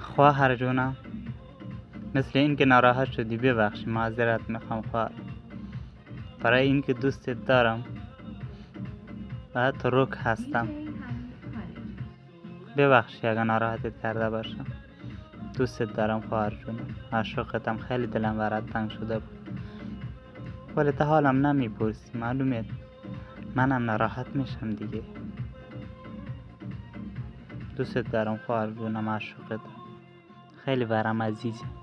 خواهر جونم، مثل این که ناراحت شدی ببخشی، معذرت میخوام خواهر. برای این که دوستت دارم و حتی رک هستم، ببخشی اگر ناراحتت کرده باشم. دوستت دارم خواهر جونم، عاشقتم. خیلی دلم برات تنگ شده بود، ولی تا حالم نمیپرسی. معلومه منم ناراحت میشم دیگه. دوستت دارم خواهر جونم، عاشقتم. خیلی برام عزیزی.